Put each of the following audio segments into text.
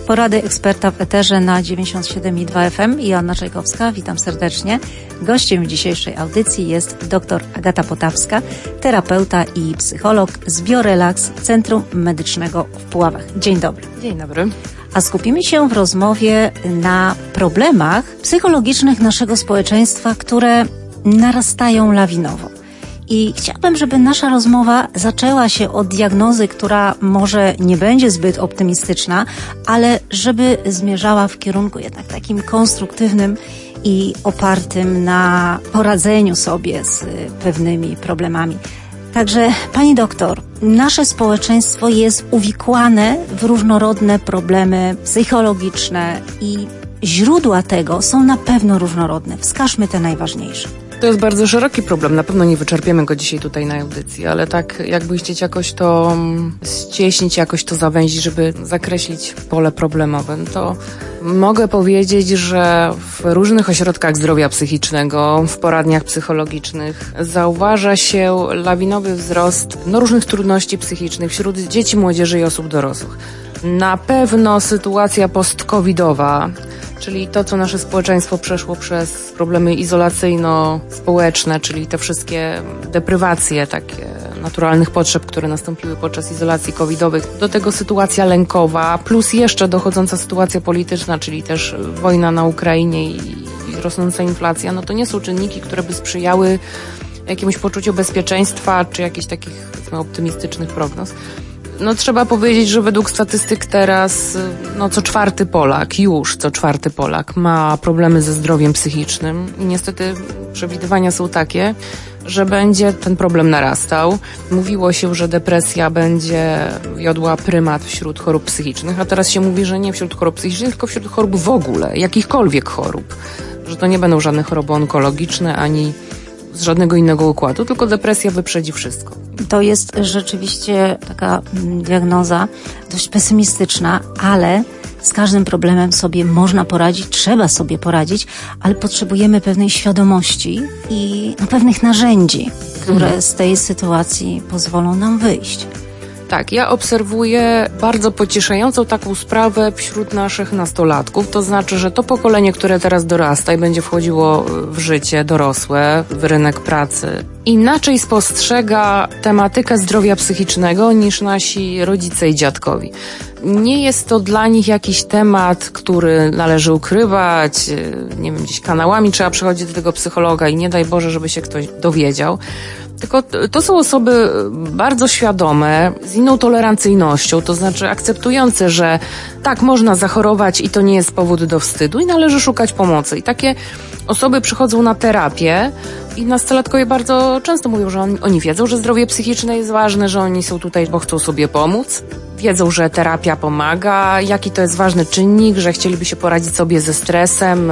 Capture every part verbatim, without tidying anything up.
Porady eksperta w eterze na dziewięćdziesiąt siedem i dwa F M i Joanna Czajkowska. Witam serdecznie. Gościem dzisiejszej audycji jest dr Agata Potawska, terapeuta i psycholog z Biorelax Centrum Medycznego w Puławach. Dzień dobry. Dzień dobry. A skupimy się w rozmowie na problemach psychologicznych naszego społeczeństwa, które narastają lawinowo. I chciałabym, żeby nasza rozmowa zaczęła się od diagnozy, która może nie będzie zbyt optymistyczna, ale żeby zmierzała w kierunku jednak takim konstruktywnym i opartym na poradzeniu sobie z pewnymi problemami. Także, pani doktor, nasze społeczeństwo jest uwikłane w różnorodne problemy psychologiczne i źródła tego są na pewno różnorodne. Wskażmy te najważniejsze. To jest bardzo szeroki problem, na pewno nie wyczerpiemy go dzisiaj tutaj na audycji, ale tak jakby chcieć jakoś to ścieśnić, jakoś to zawęzić, żeby zakreślić pole problemowe, to mogę powiedzieć, że w różnych ośrodkach zdrowia psychicznego, w poradniach psychologicznych zauważa się lawinowy wzrost no, różnych trudności psychicznych wśród dzieci, młodzieży i osób dorosłych. Na pewno sytuacja post-covidowa, czyli to, co nasze społeczeństwo przeszło przez problemy izolacyjno-społeczne, czyli te wszystkie deprywacje takie naturalnych potrzeb, które nastąpiły podczas izolacji covidowych, do tego sytuacja lękowa, plus jeszcze dochodząca sytuacja polityczna, czyli też wojna na Ukrainie i rosnąca inflacja, no to nie są czynniki, które by sprzyjały jakiemuś poczuciu bezpieczeństwa, czy jakichś takich, powiedzmy, optymistycznych prognoz. No trzeba powiedzieć, że według statystyk teraz no co czwarty Polak, już co czwarty Polak ma problemy ze zdrowiem psychicznym i niestety przewidywania są takie, że będzie ten problem narastał. Mówiło się, że depresja będzie wiodła prymat wśród chorób psychicznych, a teraz się mówi, że nie wśród chorób psychicznych, tylko wśród chorób w ogóle, jakichkolwiek chorób. Że to nie będą żadne choroby onkologiczne, ani z żadnego innego układu, tylko depresja wyprzedzi wszystko. To jest rzeczywiście taka diagnoza dość pesymistyczna, ale z każdym problemem sobie można poradzić, trzeba sobie poradzić, ale potrzebujemy pewnej świadomości i no, pewnych narzędzi, które mhm. z tej sytuacji pozwolą nam wyjść. Tak, ja obserwuję bardzo pocieszającą taką sprawę wśród naszych nastolatków, to znaczy, że to pokolenie, które teraz dorasta i będzie wchodziło w życie dorosłe, w rynek pracy, inaczej spostrzega tematykę zdrowia psychicznego niż nasi rodzice i dziadkowie. Nie jest to dla nich jakiś temat, który należy ukrywać, nie wiem, gdzieś kanałami trzeba przychodzić do tego psychologa i nie daj Boże, żeby się ktoś dowiedział. Tylko to są osoby bardzo świadome, z inną tolerancyjnością, to znaczy akceptujące, że tak, można zachorować i to nie jest powód do wstydu i należy szukać pomocy. I takie osoby przychodzą na terapię i nastolatkowie bardzo często mówią, że on, oni wiedzą, że zdrowie psychiczne jest ważne, że oni są tutaj, bo chcą sobie pomóc. Wiedzą, że terapia pomaga, jaki to jest ważny czynnik, że chcieliby się poradzić sobie ze stresem,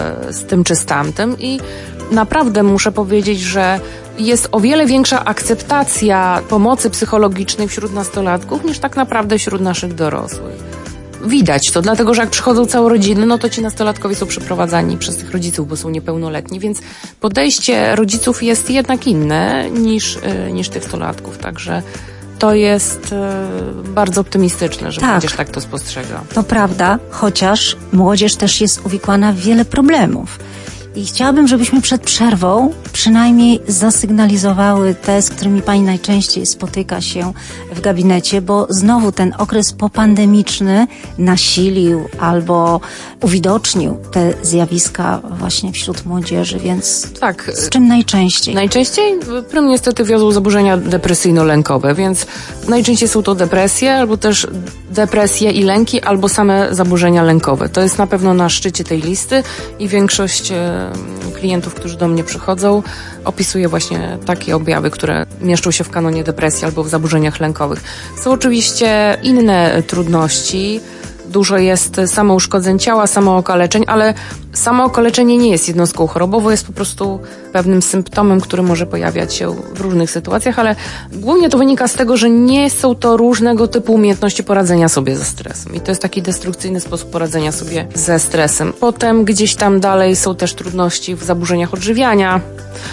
z tym czy z tamtym i naprawdę muszę powiedzieć, że jest o wiele większa akceptacja pomocy psychologicznej wśród nastolatków niż tak naprawdę wśród naszych dorosłych. Widać to, dlatego że jak przychodzą całe rodziny, no to ci nastolatkowie są przyprowadzani przez tych rodziców, bo są niepełnoletni, więc podejście rodziców jest jednak inne niż, niż tych nastolatków, także to jest bardzo optymistyczne, że młodzież tak to spostrzega. To prawda, chociaż młodzież też jest uwikłana w wiele problemów. I chciałabym, żebyśmy przed przerwą przynajmniej zasygnalizowały te, z którymi pani najczęściej spotyka się w gabinecie, bo znowu ten okres popandemiczny nasilił albo uwidocznił te zjawiska właśnie wśród młodzieży, więc tak. Z czym najczęściej? Najczęściej prym niestety wiozą zaburzenia depresyjno-lękowe, więc najczęściej są to depresje, albo też depresje i lęki, albo same zaburzenia lękowe. To jest na pewno na szczycie tej listy i większość klientów, którzy do mnie przychodzą, opisuje właśnie takie objawy, które mieszczą się w kanonie depresji albo w zaburzeniach lękowych. Są oczywiście inne trudności. Dużo jest samouszkodzeń ciała, samookaleczeń, ale samookaleczenie nie jest jednostką chorobową, jest po prostu pewnym symptomem, który może pojawiać się w różnych sytuacjach, ale głównie to wynika z tego, że nie są to różnego typu umiejętności poradzenia sobie ze stresem. I to jest taki destrukcyjny sposób poradzenia sobie ze stresem. Potem gdzieś tam dalej są też trudności w zaburzeniach odżywiania,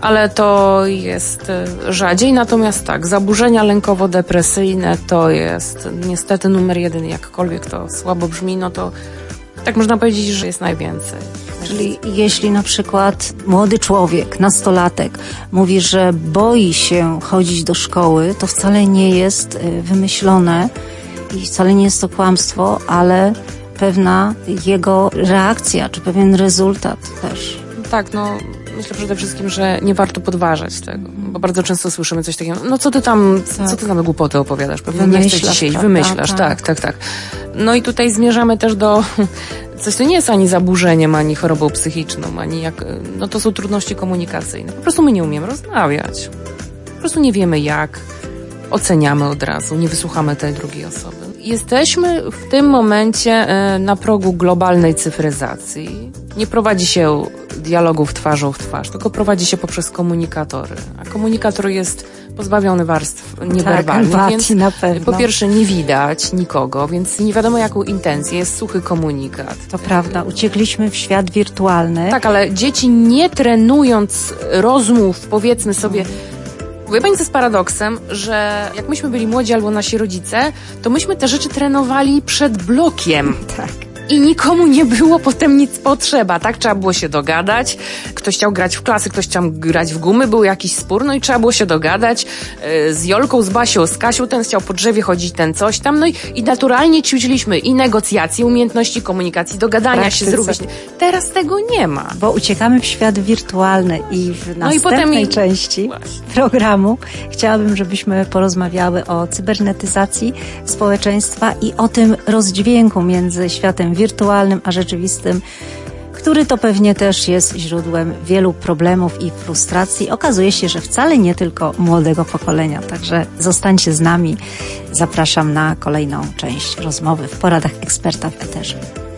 ale to jest rzadziej. Natomiast tak, zaburzenia lękowo-depresyjne to jest niestety numer jeden, jakkolwiek to słabo brzmi, no to tak można powiedzieć, że jest najwięcej. Czyli jeśli na przykład młody człowiek, nastolatek mówi, że boi się chodzić do szkoły, to wcale nie jest wymyślone i wcale nie jest to kłamstwo, ale pewna jego reakcja, czy pewien rezultat też. Tak, no myślę przede wszystkim, że nie warto podważać tego, bo bardzo często słyszymy coś takiego, no co ty tam, tak. co ty tam głupoty opowiadasz, pewnie nie chcesz dzisiaj, prawda? Wymyślasz, tak. tak, tak, tak. No i tutaj zmierzamy też do coś, co nie jest ani zaburzeniem, ani chorobą psychiczną, ani jak, no to są trudności komunikacyjne. Po prostu my nie umiemy rozmawiać. Po prostu nie wiemy jak, oceniamy od razu, nie wysłuchamy tej drugiej osoby. Jesteśmy w tym momencie na progu globalnej cyfryzacji. Nie prowadzi się dialogów twarzą w twarz, tylko prowadzi się poprzez komunikatory. A komunikator jest pozbawiony warstw niewerbalnych, tak, więc na pewno. Po pierwsze nie widać nikogo, więc nie wiadomo jaką intencję, jest suchy komunikat. To prawda, uciekliśmy w świat wirtualny. Tak, ale dzieci nie trenując rozmów, powiedzmy sobie, wie pani, co jest paradoksem, że jak myśmy byli młodzi albo nasi rodzice, to myśmy te rzeczy trenowali przed blokiem. Tak. I nikomu nie było potem nic potrzeba, tak? Trzeba było się dogadać. Ktoś chciał grać w klasy, ktoś chciał grać w gumy, był jakiś spór, no i trzeba było się dogadać yy, z Jolką, z Basią, z Kasią, ten chciał po drzewie chodzić, ten coś tam, no i, i naturalnie ćwiczyliśmy i negocjacje, umiejętności komunikacji, dogadania Praktyce. się z rówieśnikami. Teraz tego nie ma. Bo uciekamy w świat wirtualny i w następnej no i potem i... części Właśnie. programu chciałabym, żebyśmy porozmawiały o cybernetyzacji społeczeństwa i o tym rozdźwięku między światem wirtualnym a rzeczywistym, który to pewnie też jest źródłem wielu problemów i frustracji. Okazuje się, że wcale nie tylko młodego pokolenia. Także zostańcie z nami. Zapraszam na kolejną część rozmowy w Poradach Eksperta w Eterze.